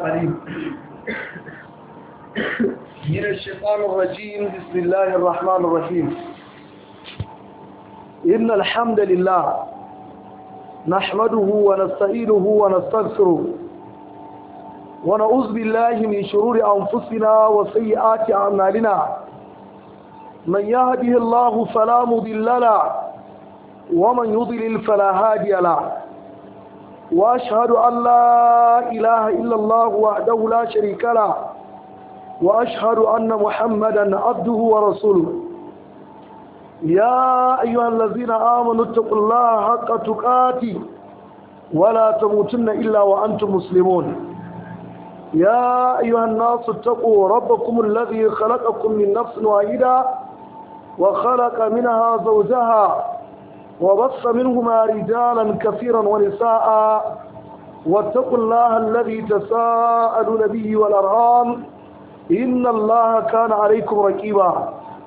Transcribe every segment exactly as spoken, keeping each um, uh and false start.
العليم من الشيطان الرجيم بسم الله الرحمن الرحيم إن الحمد لله نحمده ونستعينه ونستغفره ونعوذ بالله من شرور أنفسنا وسيئات أعمالنا من يهده الله فلا مضل له ومن يضلل فلا هادي له وأشهد أن لا إله إلا الله وحده لا شريك له وأشهد أن محمدا عبده ورسوله يا أيها الذين آمنوا اتقوا الله حق تقاته ولا تموتن إلا وأنتم مسلمون يا أيها الناس اتقوا ربكم الذي خلقكم من نفس واحدة وخلق منها زوجها وبث منهما رجالا كثيرا ونساء واتقوا الله الذي تساءلون به والأرحام إن الله كان عليكم رقيبا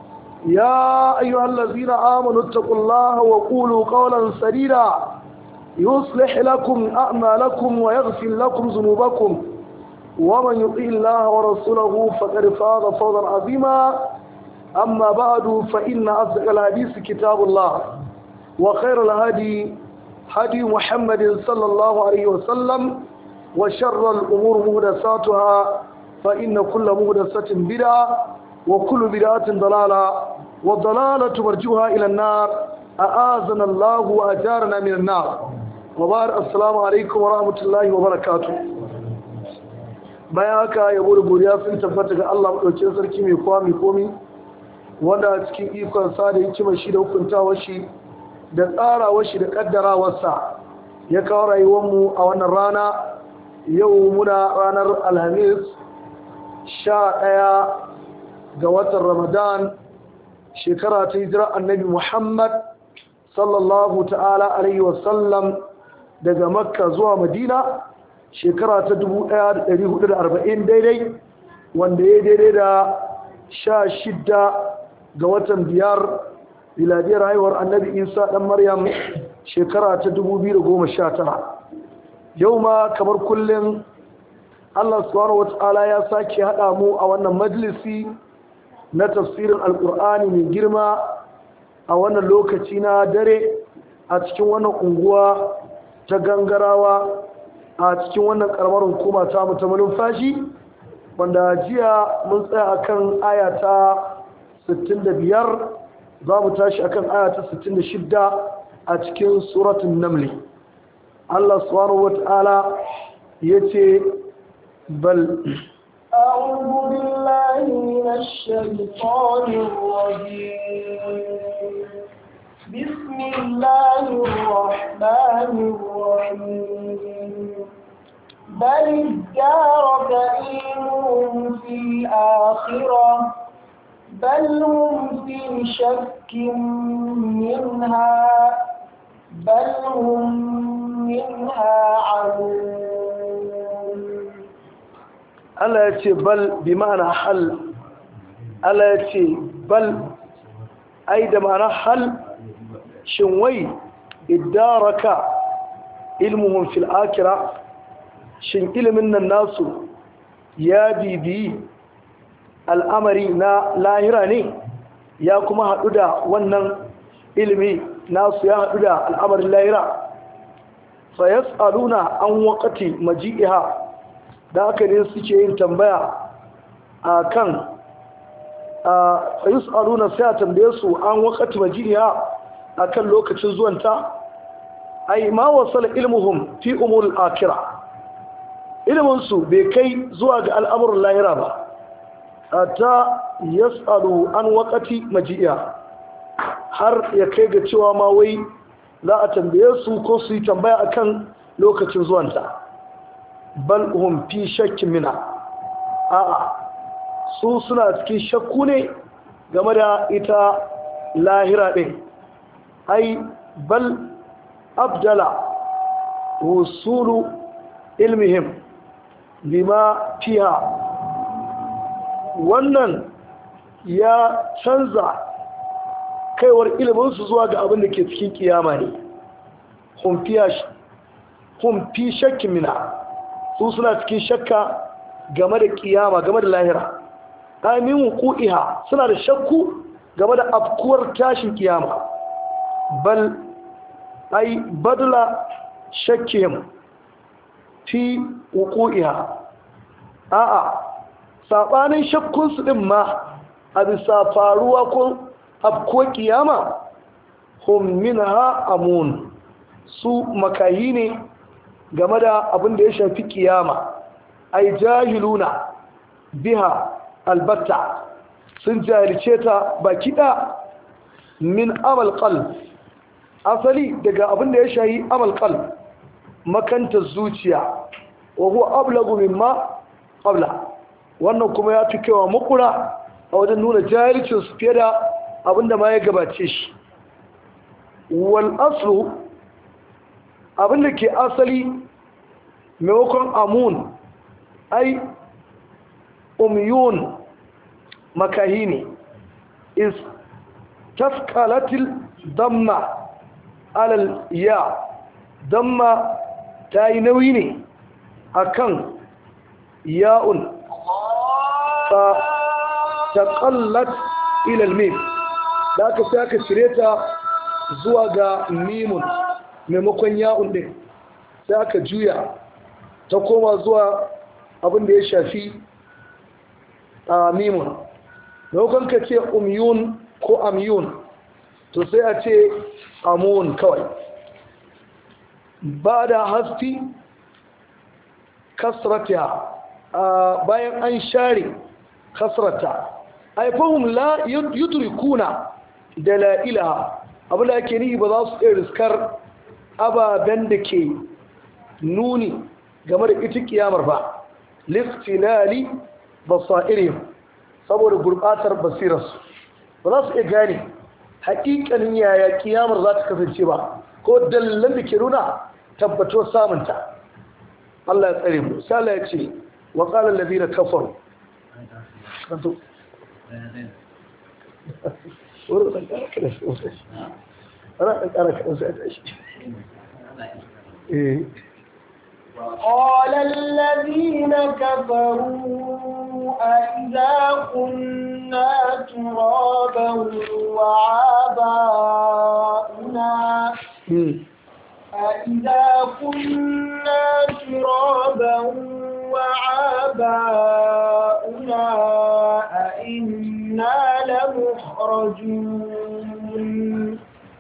يا أيها الذين آمنوا اتقوا الله وقولوا قولا سديدا يصلح لكم أعمالكم ويغفر لكم ذنوبكم ومن يطع الله ورسوله فقد فاز فوزا عظيما أما بعد فإن أصدق الحديث كتاب الله وخير الهدي هدي محمد صلى الله عليه وسلم وشر الأمور محدثاتها فإن كل محدثة بدعة وكل بدعة ضلالة والضلالة مرجوها إلى النار أعاذنا الله وأجارنا من النار وبارك السلام عليكم ورحمة الله وبركاته bayan haka yabo da godiya sun tabbata ga Allah madaukakin sarki mai kowa mai komi wanda cikin ikon sa da hikimar shi da hukuntawar shi da tsarawar shi da kaddarawarsa ya kawo rayuwar mu a wannan rana yau muna ranar Alhamis sha ɗaya ga watan Ramadan shekara ta hijira Annabi Muhammad sallallahu ta'ala alaihi wasallam daga Makka zuwa Madina shekara ta dubu ɗaya da ɗari hudu da arba'in daidai wanda ya daidai da sha shidda ga watan biyar miladiyar haihuwar Annabi Isa ɗan Maryam shekara ta dubu biyu da goma sha tara. Yau ma kamar kullum Allah subhanahu wata'ala ya sake haɗa mu a wannan majalisi na tafsirin alƙur'ani mai girma a wannan lokaci na dare a cikin wannan unguwa ta Gangarawa a cikin wannan karamar hukuma ta mu ta malumfashi wanda jiya mun tsaya akan aya ta sittin da biyar za mu tashi akan aya ta sittin da shida a cikin suratul naml Allah subhanahu wata'ala yace bal a'udhu billahi minash shaitanir rajim bismillahir rahmanir rahim bal jaraka ilmun fil akhirah بل هم في شك منها بل هم منها عمون Allah ya ce bal bi ma'ana hal Allah ya ce bal ai da ma'ana hal shin wai idaraka ilmuhum fil akhirah shin ilimin nan nasu ya bibi al'amari na lahira ne ya kuma haɗu da wannan ilimi nasu ya haɗu da al'amarin lahira fa yas'aluna an waqati maji'iha da aka ne suke yin tambaya a kan fa yas'aluna sai a tambaye su an waqati maji'iha a kan lokacin zuwanta ai ma wasala ilmuhum fi umuril akhirah ilmin su bai kai zuwa ga al'amuran lahira ba ta yas'alu an waqati maji'a har ya kai ga cewa ma wai za a tambaye su ko su yi tambaya akan lokacin zuwanta bal hum fi shakkin mina a'a su suna cikin shakku ne game da ita lahira din ai bal abdala wusulu ilmihim bima fiha wannan ya canza kaiwar iliminsu zuwa ga abin da ke cikin kiyama ne hun fi shakkin mina su suna cikin shakka game da kiyama game da lahira amin wuqu'iha suna da shakku game da afkuwar tashin kiyama bal ai badla shakkihim fi wuqu'iha a'a sabanin shakkun su din ma a bisa faruwa ko afkuwar kiyama hum minha amun su makayi ne game da abin da ya shafi kiyama ai jahiluna biha albatta sun jahilce ta baki da min amal qalb asali daga abin da ya shayi amal qalb makanta zuciya wa huwa ablagu mimma qabla wannan kuma ya fi kewa makura a wajen nuna jahilcin su fiye da abin da ma ya gabace shi wal aslu abin da ke asali maimakon amun ai umyun makahini is tafkalatil damma alal ya damma ta yi nauyi ne akan ya'un fa taqallat ila al-mim da aka sai aka cire ta zuwa ga mimun maimakon ya'un din sai aka juya ta koma zuwa abin da ya shafi a mimun maimakon ka ce umyun ko amyun to sai a ce amun kawai ba da hasfi kasrata bayan an share kasrata aifahum la yudrikuna dalailaha abin da ake ni ba za su iya riskar ababen da ke nuni game da ita kiyamar ba listilali basairihim saboda gurbatar basirarsu ba za su iya gane haƙiƙanin yaya kiyamar za ta kasance ba ko dalilan da ke nuna tabbato samunta Allah ya tsare mu sai Allah ya ce wa qala allazina kafaru kanto wuro dan kara kada sai ana dan kara kada sai ta shi eh وقال الذين كفروا أئذا كنا ترابا وآباؤنا أئذا كنا ترابا وآباؤنا أئنا لمخرجون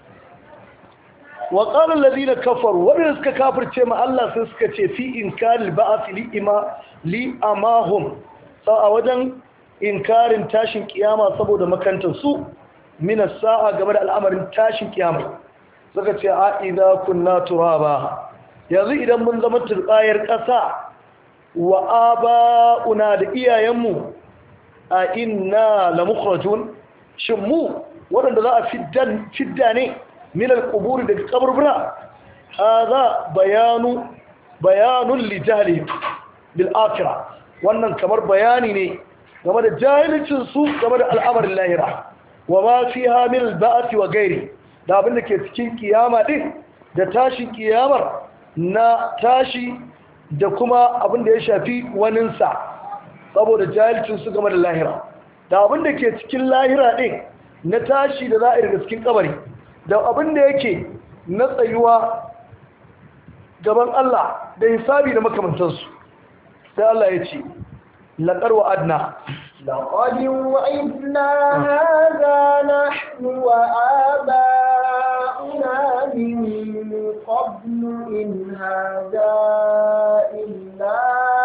وقال الذين كفروا ومن سكا كافر تيما الله سكا تي في إنكار البعث لإما لأماهم سأوجن إنكار تاشن قيامة سبو دمكان تنسو من الساعة قبل الأمر تاشن قيامة سكا تي إذا كنا ترابا يذي إذا من زمت الآير كسا وآباؤنا دئيا يمو أئنا لمخرجون شمو ورد ذا فدان فداني من القبور دك قبر برا هذا بيان بيان لجهله بالآخرة wannan kamar bayani ne game da jahilcin su game da al'amarin lahira wa ma fiha min al-ba'th wa ghairi da abin da ke cikin kiyama din da tashin kiyamar na tashi da kuma abin da ya shafi waninsa saboda jahilcin su game da lahira da abin da ke cikin lahira din na tashi da za a yi daga cikin kabari da abin da yake na tsayuwa gaban Allah da hisabi da makamantansu sai Allah ya ce laqad wa'adna laqad wa'idna hadha nahnu wa aba'una min qablu in hadha illa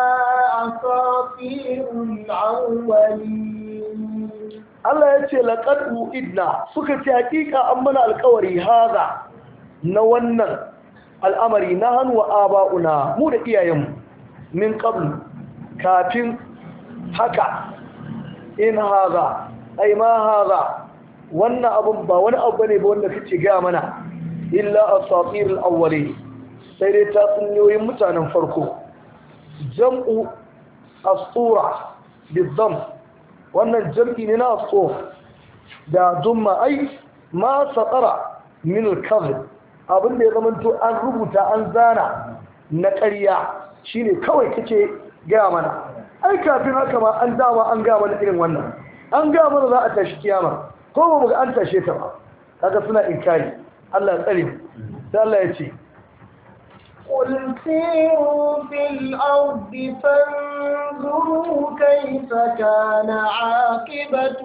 asatirul awwalin Allah ya ce laqad uidna suka ce hakika an mana alƙawari haza na wannan al'amari na hannu wa aba'una mu da iyayenmu min qabl kafin haka in haza ai ma haza wannan abun ba wani abu ne ba wanda kace ga mana illa asatirul awwalin sai dai ta tsunniyoyin mutanen farko jam'u asura bizam wannan jam'i ne na asur da dumma ai ma satara min al-kadhib abinda ya zamanto an rubuta an zana na ƙarya shine kawai kake gaya mana ai kafin haka ma an dama an gaya mana irin wannan an gaya mana za a tashi kiyama ko ba mu ga an tashe ta ba kaga suna inkari Allah ya tsare sai Allah ya ce قل سيروا في الأرض فانظروا كيف كان عاقبة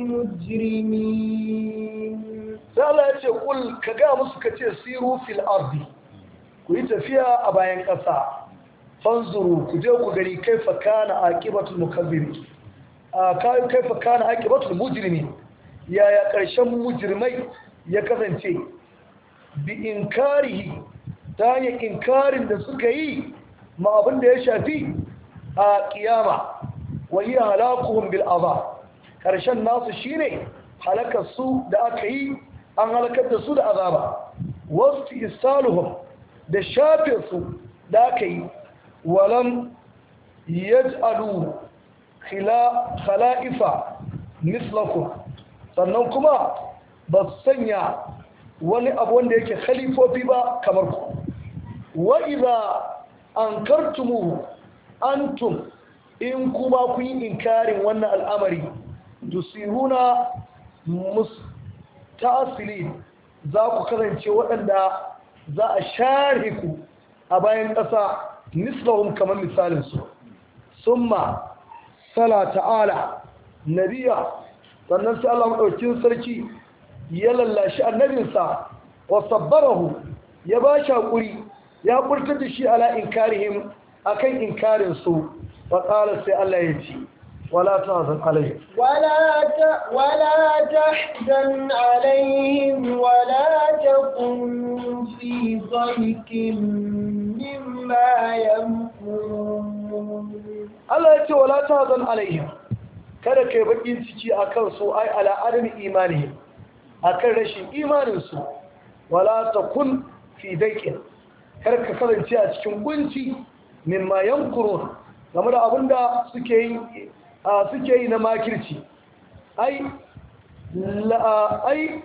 المجرمين sai Allah ya ce kul ka ga musu ka ce siru fil ardi ku yi tafiya a bayan ƙasa fanzuru ku je ku gari kaifa kana aqibatul mukazzibin a kai kaifa kana aqibatul mujrimin yaya ƙarshen mujrimai ya kasance bi inkarihi ta hanyar inkarin da suka yi ma abin da ya shafi a kiyama wa hiya halakuhum bil azab ƙarshen nasu shine halakar su da aka yi an halakar da su da azaba wasu isaluhum da shafe su da aka yi walam yaj'alu khala'ifa mislakum sannan kuma ba su sanya wani abu wanda yake khalifofi ba kamar ku wa idza ankartumuhu antum in kuma kun yi inkarin wannan al'amari tusiruna mustasilin za ku kasance waɗanda za a share ku a bayan ƙasa mislahum kamar misalin su summa sala ta'ala nabiya sannan sai Allah madaukin sarki ya lallashi annabinsa wa sabbarahu ya ba shi hakuri ya furtar da shi ala inkarihim akan inkarin su fa qala sai Allah ya ce wala tahzan alaihim ولا ت... ولا تحزن عليهم ولا تكن في ضيق مما يمكرون Allah ya ce wala tahzan alaihim kada kai bakin ciki akan su ai ala adami imanihim akan rashin imanin su wala takun fi daiqin kada ka kasance a cikin kunci mimma yamkurun game da abinda suke yi suke yi na makirci ai la ai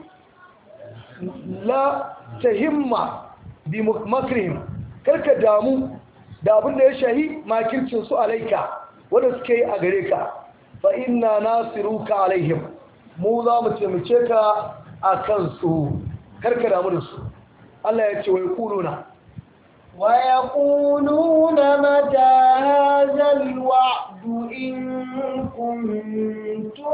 la tahimma bi makrihim karka damu da abin da ya shahi makircin su alaika wanda suke yi a gare ka fa inna nasiruka alaihim mu za mu taimake ka akan su karka damu da su Allah ya ce wai kuluna ويقولون متى هذا الوعد إن كنتم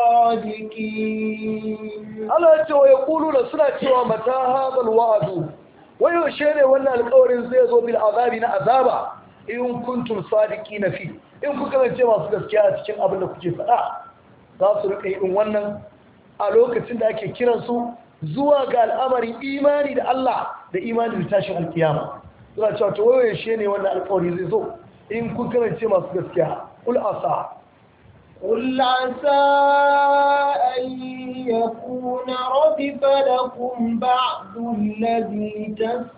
صادقين Allah ya ce wa yaquluna suna cewa mata hadha alwa'du wai yaushe ne wannan alƙawarin zai zo bil azabi na azaba in kuntum sadiqina fi in kuka kasance masu gaskiya a cikin abin da kuke faɗa za su rika yin wannan a lokacin da ake kiran su zuwa ga al'amarin imani da Allah da imani da tashin alkiyama suna cewa to wai yaushe ne wannan alƙawari zai zo in kun kasance masu gaskiya kul asa قل عسى أن يكون ردف لكم بعض الذي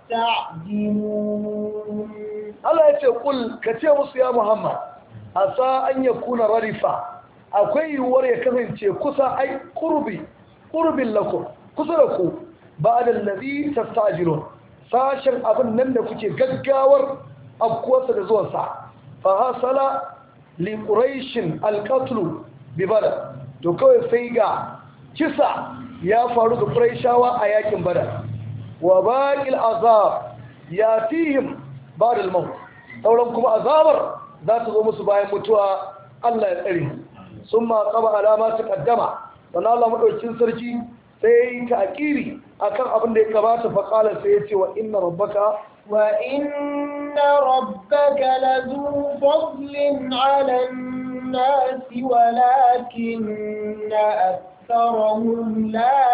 تستعجلون Allah ya ce kul ka ce musu ya Muhammad asa an yakuna radifa akwai yiwuwar ya kasance kusa ai qurbi qurbin lakum kusa da ku ba'da allazi tastajilun sashin abin nan da kuke gaggawar abkuwarsa da zuwansa fa hasala li quraishin alqatl bi badar to kawai sai ga kisa ya faru ga quraishawa a yakin badar wa baqil azab yatihim ba'da al-maut sauran kuma azabar za ta zo musu bayan mutuwa Allah ya tsare summa qaba alama ta kaddama sannan Allah madaukakin sarki sai ta akiri akan abin da ya kamata fa qala sai ya ce wa inna rabbaka وإن ربك لذو فضل على الناس ولكن أكثرهم لا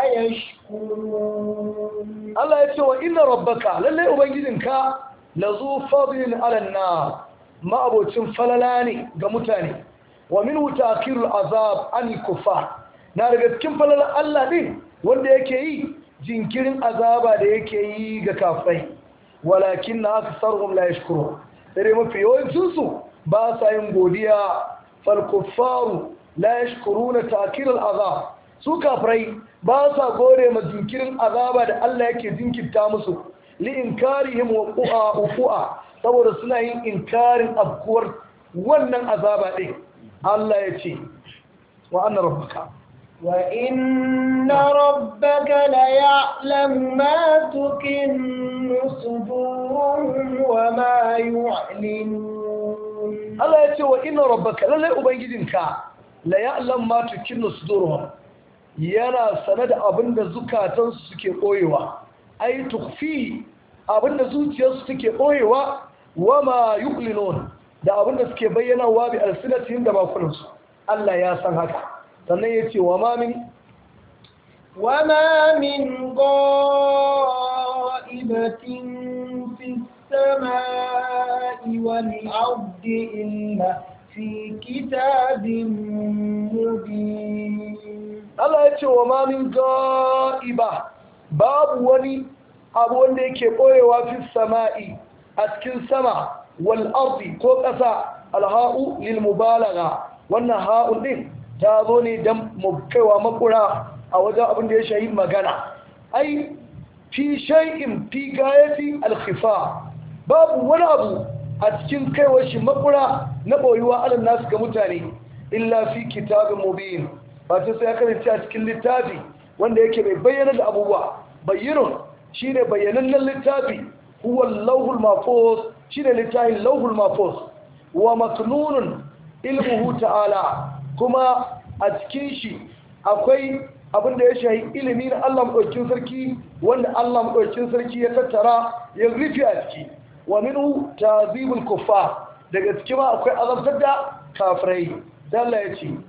يشكرون Allah ya ce wa inna rabbaka lalle ubangijinka lazu fadlin ala an-nas ma abocin falala ne ga mutane wa minhu ta'khirul azab an kufar na daga cikin falalan Allah din wanda yake yi jinkirin azaba da yake yi ga kafirai walakin aktharuhum la yashkurun sai mafi yawancin su ba sa yin godiya fal kuffaru la yashkuruna ta'khirul azab su kafirai ba sa gode ma jinkirin azaba da Allah yake jinkirta musu li inkarihim wa qu'aa uqa saboda suna yin inkarin abkuwar wannan azaba din Allah ya ce wa anna rabbaka wa inna rabbaka la ya'lamu ma tukinnu suduruhum wa ma yu'linun Allah ya ce wa inna rabbaka lalle ubangijinka la ya'lamu ma tukinnu suduruhum yana sane da abinda zukatansu suke koyewa ai tukhfi abinda zuciyarsu suke koyewa wa ma yu'linun da abinda suke bayyanawa bi alsinatihim da bakunansu Allah ya san haka sannan yace wa ma min wa ma min ghaibatin fis samai wal ardi illa fi kitabin mubin Allah yace wa ma min ghaiba babu wani abu wanda yake boyewa fis samai a cikin sama wal ardi ko ƙasa alha'u lil mubalagha wannan ha'un din ta zo ne dan kaiwa makura a wajen abin da ya shahi magana ai fi shay'in fi gayati al khifa babu wani abu a cikin kaiwar shi makura na boyuwa alal nasu ga mutane illa fi kitabin mubin ba ta sai karanta a cikin littafi wanda yake bai bayyana da abubuwa bayyinun shine bayyanannen littafi huwa al-lawhul mahfuz shine littafin lawhul mahfuz wa maknunun ilmuhu ta'ala kuma a cikin shi akwai abin da ya shahi ilimi na Allah madaukakin sarki wanda Allah madaukakin sarki ya tattara ya rufe a ciki wa minhu ta'zibul kuffar daga ciki ma akwai azabtar da kafirai dan Allah ya ce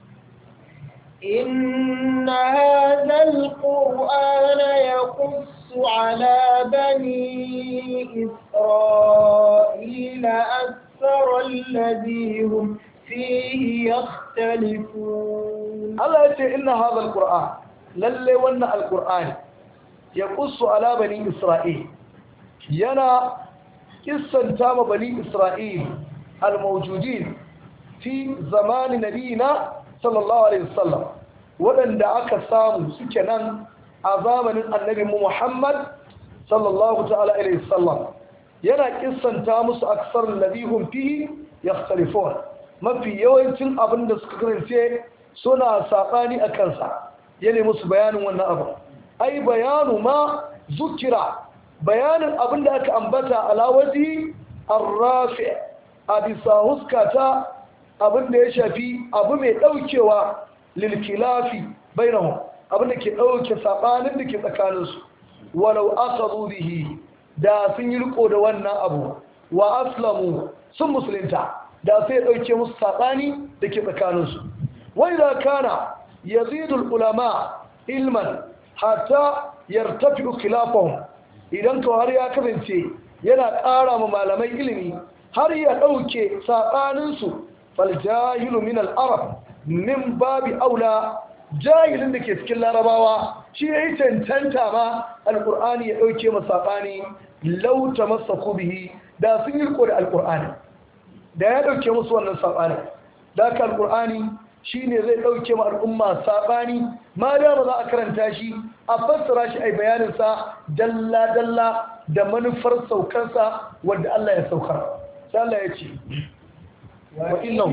إن هذا القرآن يقص على بني إسرائيل أكثر الذي هم فيه يختلفون الله يقول إن هذا القرآن للي ون القرآن يقص على بني إسرائيل ينا قصة تام بني إسرائيل الموجودين في زمان نبينا sallallahu alaihi wasallam wadanda aka samu suke nan a zamanin annabi Muhammad sallallahu ta'ala alaihi wasallam yana kissanta musu aksar ladihum fihi yakhtalifun mafi yawancin abinda suka karance suna sakani akan sa yana musu bayanin wannan abu ai bayanu ma zukira bayanin abinda aka ambata alawaji arrafi abisa huskata abin da ya shafi abu mai daukewa lilkilafi bainahum abin da ke dauke sabanin da ke tsakaninsu walau akhadhu bihi da sun yi riko da wannan abu wa aslamu sun musulunta da sai dauke musu sabani da ke tsakaninsu wa idza kana yazidu ulama ilman hatta yartafi'u khilafahum idan to har ya kasance yana ƙara ma malamai ilimi har ya dauke sabaninsu faljahilu min al-arab min babi aula jahilin da ke cikin larabawa shi yayi tantanta ma alqur'ani ya dauke masa sabani law tamassaku bihi da sun yi riko da alqur'ani da ya dauke musu wannan sabani da ka alqur'ani shine zai dauke ma al'umma sabani ma da ba za a karanta shi a fassara shi ai bayanin sa dalla dalla da manufar saukarsa wanda Allah ya saukar sai Allah ya ce وإنه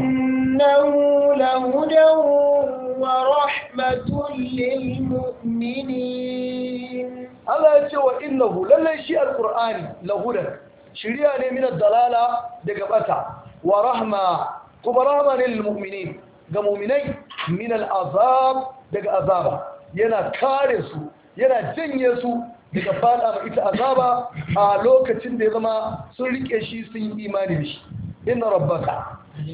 لهدى ورحمة للمؤمنين الله يقول وإنه للي شيء القرآن لهدى شريعة من الضلالة دقبتا ورحمة كبرامة للمؤمنين كمؤمنين من العذاب دق عذاب ينا كارسو ينا جنيسو daga fada ma ita azaba a lokacin da ya zama sun rike shi sun yi imani da shi inna rabbaka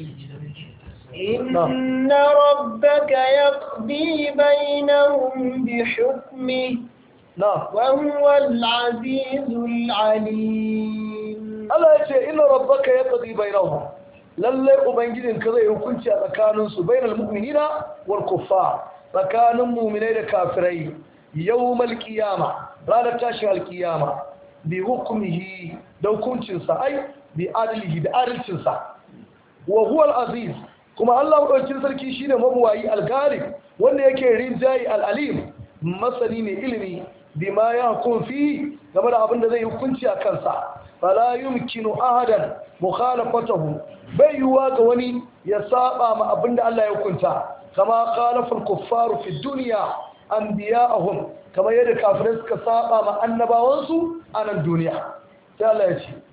إن ربك يقضي بينهم بحكمه وهو العزيز العليم الله يقول إن ربك يقضي بينهم للي أبنجدين كذا يكونش أذكانون بين المؤمنين والكفار ذكان مؤمنين كافرين يوم القيامة لا تشغل القيامة بحكمه لو كنت أي بعدله بعدل وهو العزيز كما الله مدوكين sarki shine mabuwayi al-ghalib wanda yake rinjayi al-alim masani ne ilimi bima yahkum fi game da abin da zai hukunci a kansa fala yumkinu ahadan mukhalafatahu bai yuwa ga wani ya saba ma abin da Allah ya hukunta kama khalafa al-kuffaru fi dunya anbiya'ahum kama yadda kafirai suka saba ma annabawansu a nan duniya sai Allah ya ce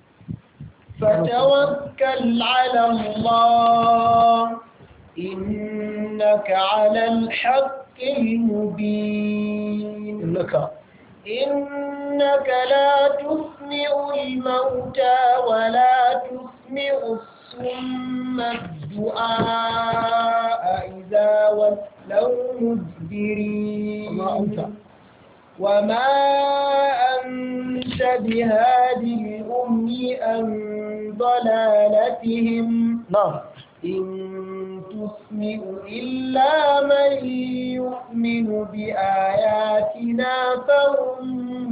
فتوكل على الله إنك على الحق المبين إنك إنك لا تسمع الموتى ولا تسمع الصم الدعاء إذا ولوا مدبرين وما أنت وما أنت بهادي الأمي عن ضلالتهم نعم إن تسمع إلا من يؤمن بآياتنا فهم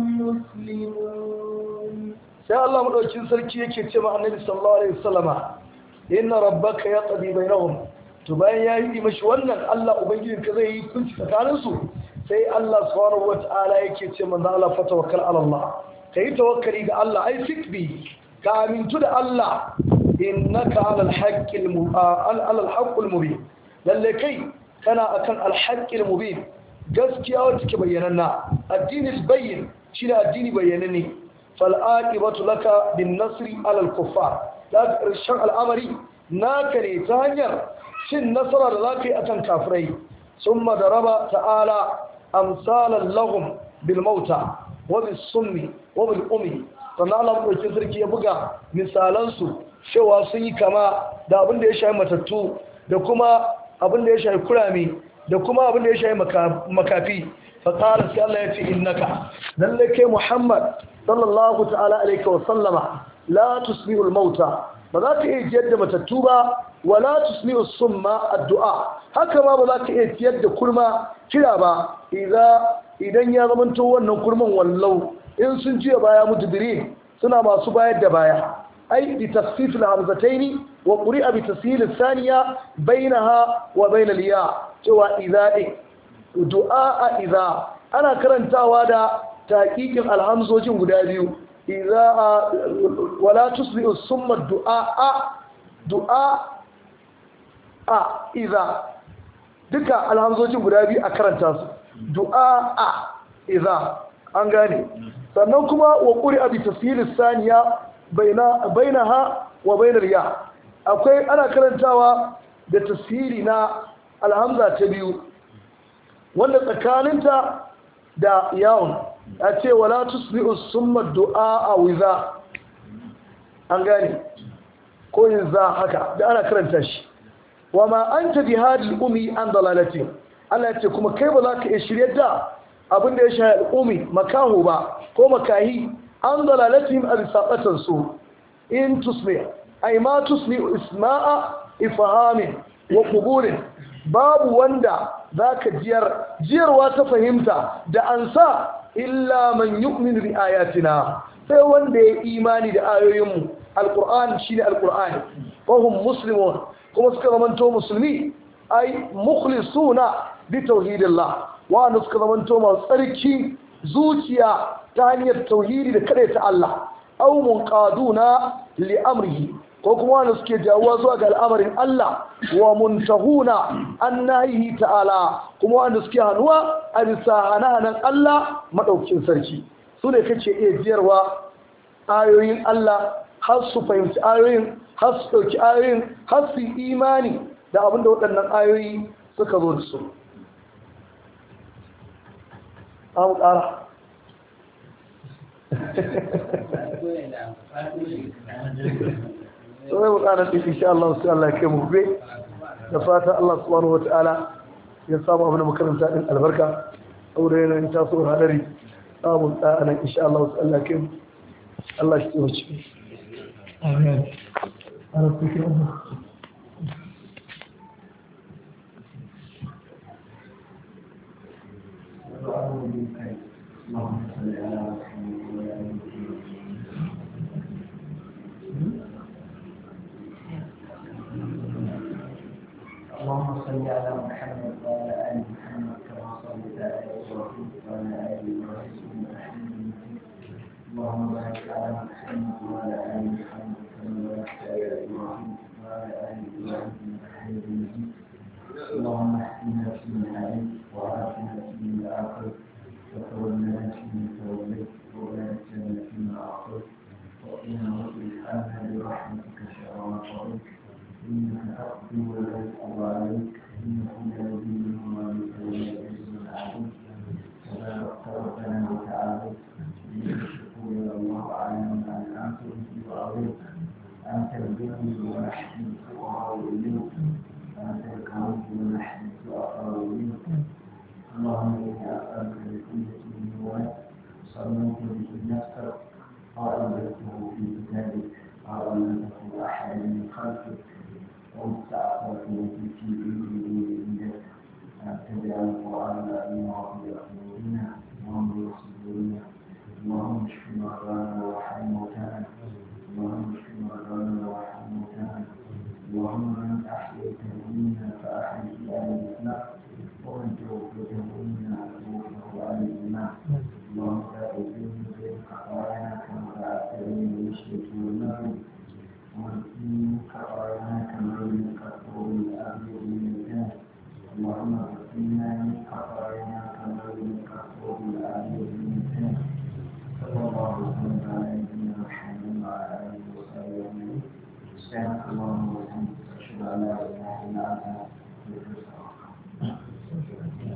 مسلمون sai Allah madaukakin sarki yake ce ma Annabi sallallahu alaihi wasallama inna rabbaka yaqdi bainahum to bayan yayi mashi wannan Allah ubangijinka zai yi kunci tsakanin su sai Allah subhanahu wataala yake ce manzo Allah fa tawakkal ala Allah kai tawakkali ga Allah ai fikbi ka amintu da Allah innaka ala al-haqqil ala al-haqqil mubin lalle kai kana akan al-haqqil mubin gaskiya wacce ke bayyananna addini bayyin shine addini bayyananne fal aqibatu laka bin nasri ala al-kuffar da karshen al'amari naka ne ta hanyar cin nasara da zaka yi akan kafirai summa daraba ta'ala amsalan lahum bil mauta wa bis summi wa bil ummi sannan Allah madaukakin sarki ya buga misalansu cewa sun yi kama da abin da ya shafi matattu da kuma abin da ya shafi kurame da kuma abin da ya shafi makafi faƙarar sai Allah ya ce innaka lalle kai Muhammad sallallahu ta'ala alaihi wa sallama la tusmi'ul mauta ba za ka iya jiyar da matattu ba wa la tusmi'u summa addu'a haka ma ba za ka iya jiyar da kurma kira ba idan ya zamanto wannan kurman wallau in sun jiya baya mudbirin suna masu bayar da baya ai bi tasfif al-hamzatayn wa quri'a bi tasil al-thaniya bainaha wa bain al-ya cewa idza du'a idza ana karantawa da taqiqin alhamzojin guda biyu idza wala tusbi'u summa du'a du'a a idza duka alhamzojin guda biyu a karanta su du'a a idza an gane sannan kuma wa quri'a bi tasil al-thaniya baina bainaha wa bainar ya akwai ana karantawa da tasiri na alhamza ta biyu wanda tsakaninta da yawon a ce wala tusbi'u summa du'a wiza an gane ko yin za haka da ana karanta shi wa ma anta bihadil umi an dalalati Allah ya ce kuma kai ba za ka iya shirye da abin da ya shahi al'umi makaho ba ko makahi an dalalatihim abisaqatan su in tusmi ay ma tusmi isma'a ifhamin wa qubulin babu wanda zaka jiyar jiyarwa ta fahimta da ansa illa man yu'minu bi ayatina sai wanda ya imani da ayoyinmu alquran shine alqur'ani wa hum muslimun kuma suka zamanto musulmi ay mukhlisuna bi tauhidillah wa suka zamanto masu tsarki zuciya ta hanyar tauhidi da kare ta Allah aw munqaduna li amrihi ko kuma wanda suke jawuwa zuwa ga al'amarin Allah wa muntahuna annahi ta'ala kuma wanda suke hanuwa a bisa hananan Allah madaukakin sarki su ne kace iya jiyarwa ayoyin Allah har su fahimci ayoyin har su dauki ayoyin har su imani da abinda waɗannan ayoyi suka zo da su an ƙara sai mu ƙara ɗin insha Allah sai Allah ya kai mu gobe da fata Allah subhanahu wataala ya samu abin da makaranta din albarka aure yana in taso hadari samun da anan insha Allah sai Allah ya kai mu Allah shi ya ci amin arafuki Allah اللهم صل على محمد وعلى آله اللهم صل على محمد وعلى آل محمد كما صليت صليت على إبراهيم وعلى آل إبراهيم إنك حميد مجيد اللهم بارك على محمد وعلى آل محمد كما باركت على إبراهيم وعلى آل إبراهيم إنك حميد مجيد اللهم اهدنا فيمن هديت وعافنا فيمن عافيت وتولنا فيمن توليت وبارك لنا فيما أعطيت وقنا واصرف عنا برحمتك شر ما قضيت إنك تقضي ولا يقضى عليك إنه لا يذل من واليك ولا يعز من عاديت تباركت ربنا وتعاليت إليك الشكور يا الله على ما أنعمت به وأرضيت أنت البر ونحن الفقراء إليك أنت الكريم ونحن الفقراء إليك اللهم إني أسألك بكل اسم هو صليت به نفسك قائلته في كتابك أو علمته أحد من خلقك أو استعصرت به في علمك أن تجعل القرآن العظيم ربيع قلوبنا ونور صدورنا اللهم اشف مرضانا وارحم موتانا اللهم اشف مرضانا وارحم موتانا اللهم من أحييته منا فأحيه على الإسلام ومن توفيته منا فتوفه على الإيمان اللهم لا تزيد بين خطايانا كما فعلت بين المشرك والمغرب ومن خطايانا كما ينقطع الأبيض من الجنة اللهم اغفرنا من خطايانا كما ينقطع الأبيض من الجنة صلى الله وسلم على نبينا محمد وعلى آله وصحبه أجمعين سبحانك اللهم وبحمدك أشهد أن لا إله إلا أنت أستغفرك